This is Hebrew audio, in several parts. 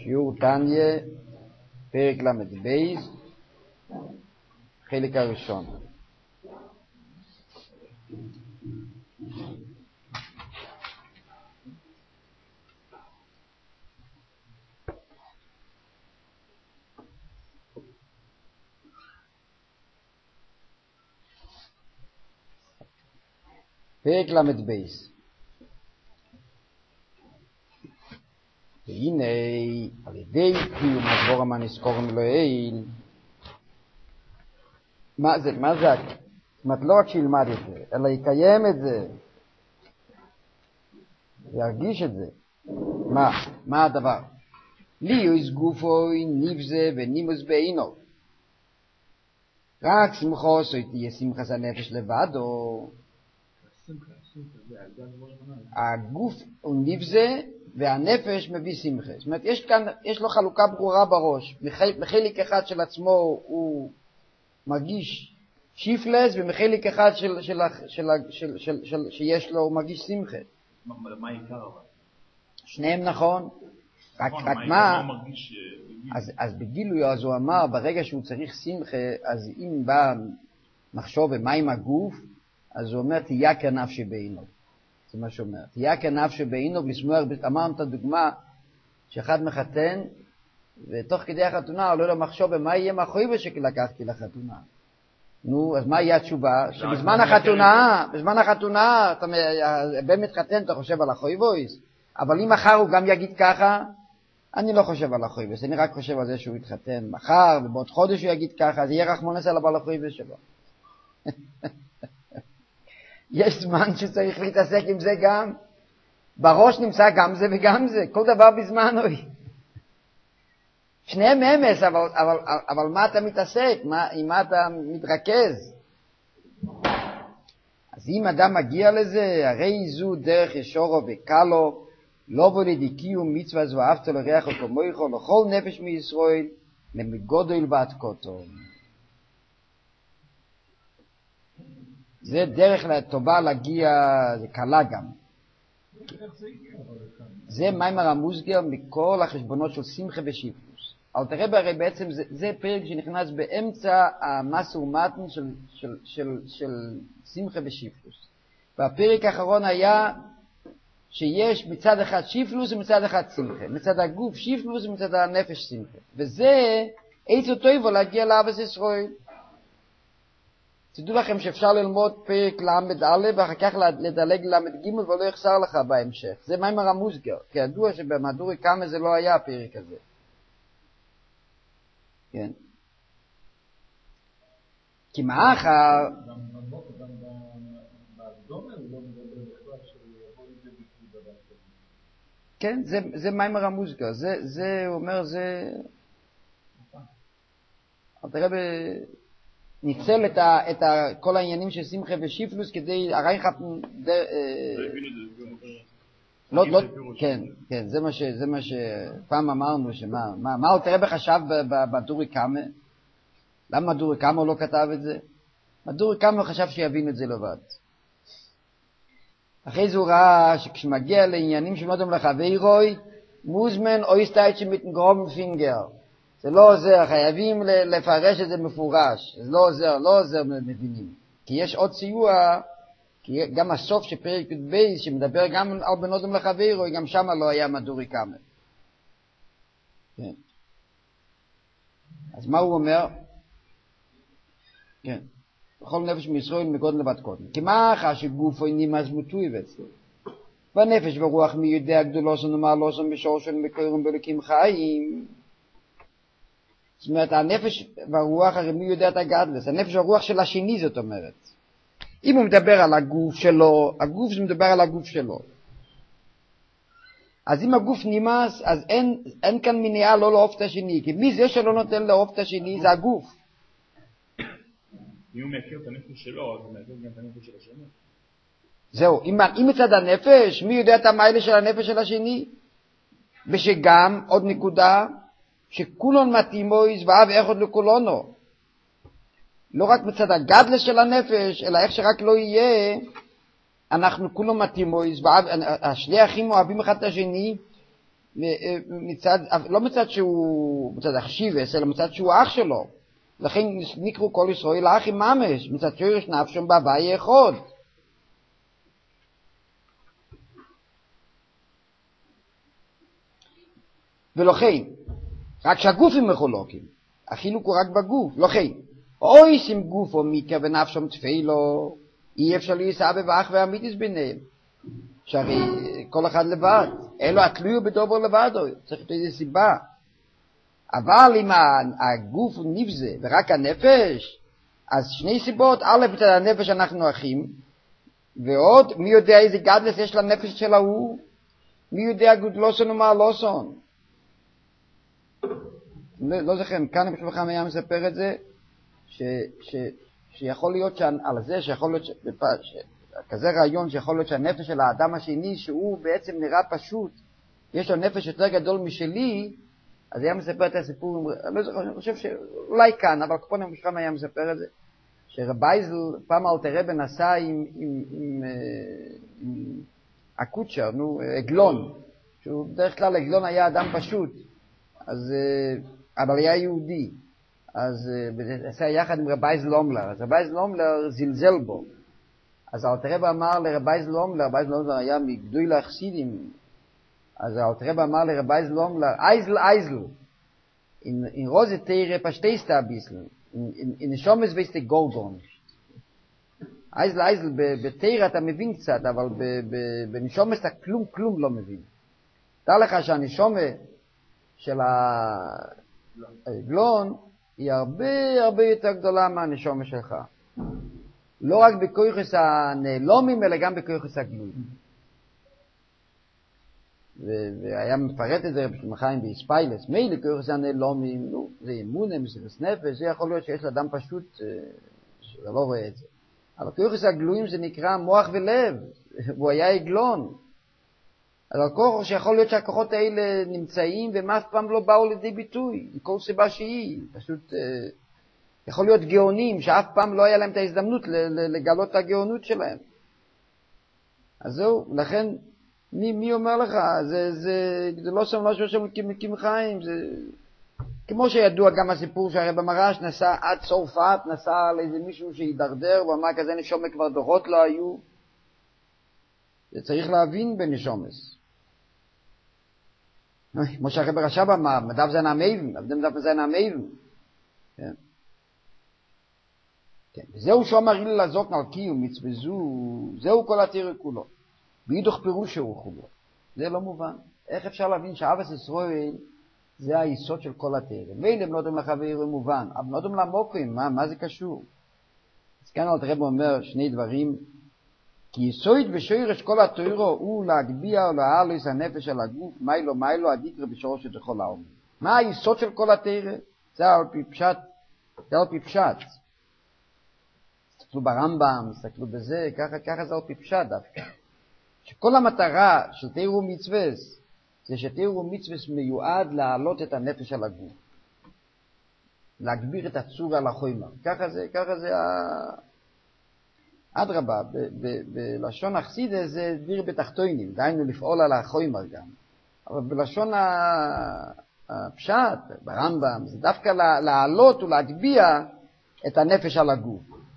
שיעור תניה, פרק ל"ב, חלק הראשון. פרק ל"ב. והנה על ידי קיום הדבור המנזכורם לעיל, מה זה? זאת אומרת, לא רק שילמד את זה, אלא יקיים את זה, ירגיש את זה. מה הדבר? ליוס גופוי נבזה ונימוס בעינו, רק שמחוס או תהיה שמחס הנפש לבדו. הגוף הוא נבזה והנפש מביא שמחה. זאת אומרת, יש לו חלוקה ברורה בראש. מחלק אחד של עצמו הוא מרגיש שיפלס, ומחלק אחד שיש לו הוא מרגיש שמחה. מה העיקר? שניהם נכון. רק מה? אז בגילוי אז הוא אמר, ברגע שהוא צריך שמחה, אז אם בא מחשוב ומה עם הגוף, אז הוא אומר, תהיה כנפשי בעינו. זה מה שאומר. תהיה כנפשי בעינו, אמרנו את הדוגמה, שאחד מחתן, ותוך כדי החתונה עולה לו מחשוב, ומה יהיה מחויבה שלקחתי לחתונה? נו, אז מה יהיה התשובה? שבזמן החתונה, אתה באמת חתן, אתה חושב על החויבויס, אבל אם מחר הוא גם יגיד ככה, אני לא חושב על החויבויס, אני רק חושב על זה שהוא יתחתן מחר, ובעוד חודש הוא יגיד ככה, אז יהיה רחמונס עליו על החויבויס שלו. יש זמן שצריך להתעסק עם זה גם. בראש נמצא גם זה וגם זה. כל דבר בזמן הוא. שניהם אמס, אבל מה אתה מתעסק? עם מה אתה מתרכז? אז אם אדם מגיע לזה, הרי זו דרך ישורו וקלו, לא בולידי קיום מצווה זו ואהבת לריח וכמויכו, לכל נפש מישראל, למגודל ועתקותו. זה דרך טובה להגיע, זה קלה גם. זה מיימר המוסגר מכל החשבונות של שמחה ושיפלוס. אבל תראה הרי בעצם זה פרק שנכנס באמצע המסע ומתן של שמחה ושיפלוס. והפרק האחרון היה שיש מצד אחד שיפלוס ומצד אחד שמחה. מצד הגוף שיפלוס ומצד הנפש שמחה. וזה עצו טויבו להגיע לאבס ישראל. תדעו לכם שאפשר ללמוד פרק ל"א ואחר כך לדלג ל"ג ולא יחסר לך בהמשך. זה מיימר המוסגר. כי ידוע שבמהדורי קמא זה לא היה הפרק הזה. כן. כי מאחר... גם באדומה הוא לא מדבר בכלל שיבוא לידי ביטוי דבר כזה. כן, זה מיימר המוסגר. זה אומר, זה... אבל תראה ניצל את כל העניינים של שמחה ושיפלוס כדי הרייכת כן, זה מה שפעם אמרנו, מה עוד תראה בחשב בדורי קמא? למה דורי קמא לא כתב את זה? דורי קמא חשב שיבין את זה לבד. אחרי זה הוא ראה שכשמגיע לעניינים שמודם לחברוי, מוזמן או יסטייט שמיטן גרום פינגר, זה לא עוזר, חייבים לפרש את זה מפורש. זה לא עוזר מבינים. כי יש עוד סיוע, כי גם הסוף של פרק י"ב, שמדבר גם על בן אדם לחברו, גם שם לא היה מדורי קמא. כן. אז מה הוא אומר? כן. בכל נפש מישראל מגודל לבת קודם. כי מה אחר שגופו נימס מוטוי ואצלו? והנפש ורוח מי יודע גדולוסון ומעלוסון בשורשון מקוירים בלוקים חיים. זאת אומרת, הנפש והרוח, הרי מי יודע את הגדלס? הנפש והרוח של השני, זאת אומרת. אם הוא מדבר על הגוף שלו, הגוף זה מדבר על הגוף שלו. אז אם הגוף נמאס, אז אין כאן מניעה לא לאהוב את השני, כי מי זה שלא נותן לאהוב את השני, זה הגוף. אם הוא מכיר את הנפש שלו, אז הוא מכיר גם את הנפש של השני. זהו, אם מצד הנפש, מי יודע את המיילה של הנפש של השני? ושגם, עוד נקודה, שכולון מתאימו יזבעה ואיכות לכולונו. לא רק מצד הגדלה של הנפש, אלא איך שרק לא יהיה, אנחנו כולו מתאימו יזבעה, השני אחים אוהבים אחד את השני, לא מצד שהוא מצד אכשיבס, אלא מצד שהוא אח שלו. לכן נקראו כל ישראל אחים ממש, מצד שורש נפשם בהווי אחד. ולכן, רק שהגופים מחולקים, החילוק הוא רק בגוף. לכן, אוי שים גוף או מיקה ונפשם תפילו, אי אפשר להישא בבח והמיתיס ביניהם. שהרי כל אחד לבד, אלו התלויו בדובר לבדו, צריך להיות איזו סיבה. אבל אם הגוף הוא נבזה ורק הנפש, אז שני סיבות, א' מצד הנפש אנחנו אחים, ועוד מי יודע איזה גדלס יש לנפש של ההוא, מי יודע גודלוסון ומעלוסון. לא זוכר, כאן בשביל חם היה מספר את זה, שיכול להיות על זה, שיכול להיות כזה רעיון שיכול להיות שהנפש של האדם השני, שהוא בעצם נראה פשוט, יש לו נפש יותר גדול משלי, אז היה מספר את הסיפור, אני חושב שאולי כאן, אבל כפון המשכם היה מספר את זה, שרבייזל פעם אלתר רבי נסע עם הקוצ'ר, עגלון, שהוא בדרך כלל עגלון היה אדם פשוט, אבל היה יהודי, אז נסע יחד עם רבייזל לומלר, אז רבייזל לומלר זלזל בו, אז אלתר רבי אמר לרבייזל לומלר, רבייזל לומלר היה מגדולי החסידים, אז אלתר רבי אמר לרבייזל לומלר, אייזל, in Rose Teire verstehst du ein bisschen, in Neshomes weißt du gar nicht. Eisel, בתירה אתה מבין קצת, אבל בנשומס אתה כלום לא מבין. דע לך שהנשומה של העגלון היא הרבה יותר גדולה מהנשומה שלך. לא רק בכויחס הנעלומים, אלא גם בכויחס הגלויים. והיה מפרט את זה בשמחיים באספיילס, מילא כויחס הנעלומים, זה אימונים, זה נפש, זה יכול להיות שיש לאדם פשוט שלא רואה את זה. אבל כויחס הגלויים זה נקרא מוח ולב, והוא היה עגלון. אז הכוח שיכול להיות שהכוחות האלה נמצאים והם אף פעם לא באו לידי ביטוי, מכל סיבה שהיא. פשוט יכול להיות גאונים שאף פעם לא היה להם את ההזדמנות לגלות את הגאונות שלהם. אז זהו, לכן מי אומר לך? זה לא שם משהו של מקים חיים, זה כמו שידוע גם הסיפור שהרב מרש נסע עד צרפת, נסע לאיזה מישהו שהידרדר, ואמר כזה נשומה כבר דורות לא היו. זה צריך להבין בנשומס. כמו שהרב רש"ב אמר, מדף זה נעמייבן, מדף זה נעמייבן. כן. כן. וזהו שאומר אילה לזוקן על קיום מצבזו, זהו כל התיאור כולו. בידוך פירוש שהוא כולו. זה לא מובן. איך אפשר להבין שאבס ישראל זה היסוד של כל התיאור? מילא בנותם לחבר מובן, אבל בנותם למוקרים, מה זה קשור? אז כאן הרב אומר שני דברים, כי יסוד ושורש כל התורה הוא להגביה או להעלות הנפש על הגוף, מיילו הדיקרא בשורש את כל העולם. מה היסוד של כל התורה? זה על פי פשט. תסתכלו ברמב"ם, תסתכלו בזה, ככה זה על פי פשט דווקא. שכל המטרה של תורה ומצווה זה שתורה ומצווה מיועד להעלות את הנפש על הגוף. להגביר את הצורה על החומר. ככה זה אדרבה, בלשון החסידה זה דביר בתחתונים, דהיינו לפעול על החומר גם. אבל בלשון הפשט, ברמב"ם, זה דווקא להעלות ולהגביה את הנפש על הגוף.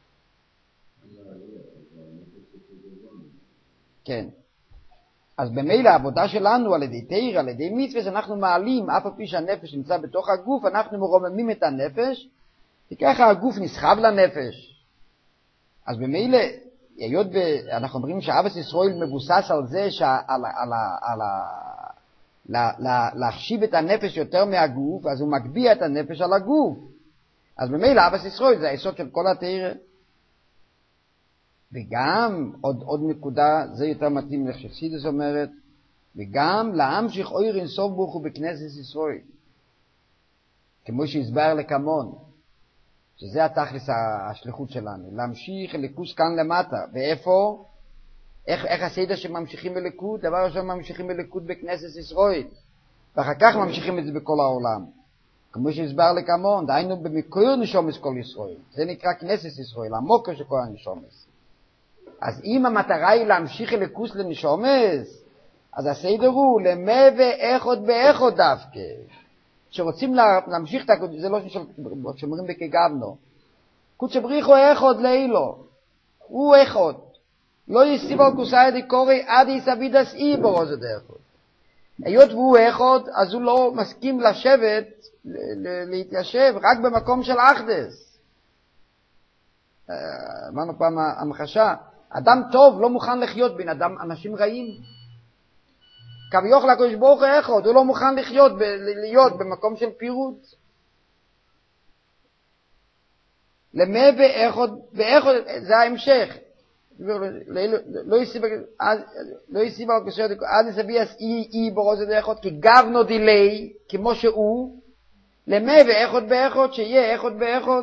כן. אז במילא העבודה שלנו על ידי תורה, על ידי מצווה, אנחנו מעלים, אף על פי שהנפש נמצא בתוך הגוף, אנחנו מרוממים את הנפש, וככה הגוף נסחב לנפש. אז במילא, אנחנו אומרים שאבס ישראל מבוסס על זה, להחשיב את הנפש יותר מהגוף, אז הוא מגביה את הנפש על הגוף. אז במילא אבס ישראל זה היסוד של כל התורה. וגם, עוד נקודה, זה יותר מתאים לחסידות אומרת, וגם להמשיך אור אין סוף ברוך הוא בכנסת ישראל. כמו שהסבר לקמון. שזה התכלס השליחות שלנו, להמשיך אליקוס כאן למטה, ואיפה? איך הסדר שממשיכים אליקות? דבר ראשון ממשיכים אליקות בכנסת ישראל, ואחר כך ממשיכים את זה בכל העולם. כמו שהסבר לקמון, דהיינו במקור נשומס כל ישראל, זה נקרא כנסת ישראל, המוקר של כל הנשומס. אז אם המטרה היא להמשיך אליקוס לנשומס, אז הסדר הוא למה ואיכות באיכות דווקא. שרוצים להמשיך את הקודש, זה לא שאומרים בכגבנו. קודש בריחו איכות לאילו. הוא איכות. לא יסיב על כוסאי דקורי עד יסבידס אי ברוזה דאיכות. היות והוא איכות, אז הוא לא מסכים לשבת, להתיישב רק במקום של אחדס. אמרנו פעם המחשה, אדם טוב לא מוכן לחיות בין אנשים רעים. כביכול הקדוש ברוך הוא איכות, הוא לא מוכן להיות במקום של פירוט. למה באיכות, זה ההמשך. לא יסיב על כוסאי דקורי עד יסבידס אי ברוזה דאיכות, כי גבנו דילי, כמו שהוא, למה ואיכות באיכות, שיהיה איכות באיכות.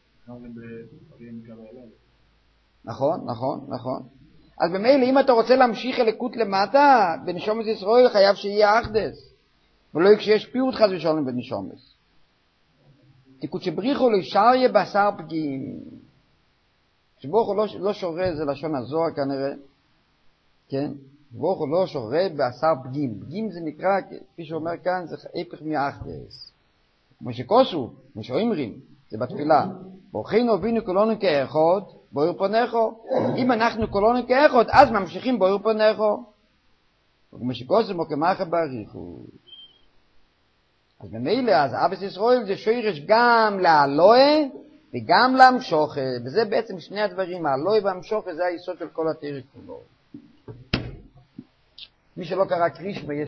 נכון. אז במילא אם אתה רוצה להמשיך אלוקות למטה, בנשומת ישראל חייב שיהיה אחדס. ולא כשיש פירוט חס ושלום בנשומת. תיקוד שבריחו לשריה בשר פגיעים. שברוך הוא לא שורה, זה לשון הזוהר כנראה. כן? ברוך הוא לא שורה בשר פגיעים. פגיעים זה נקרא, כפי שאומר כאן, זה הפך מאחדס. כמו שכוסו, כמו שאומרים, זה בתפילה. ברכנו ובינו כולנו כאחד, בואר פונךו. אם אנחנו כולנו כאחד, אז ממשיכים בואר פונךו. וכמו שכוסו מוקמחה בריחו. אז במילא, אז אבס ישראל זה שורש גם להלואה וגם להמשוכה. וזה בעצם שני הדברים, ההלואה והמשוכה זה היסוד של כל התורה כולו. מי שלא קרא קרישמה,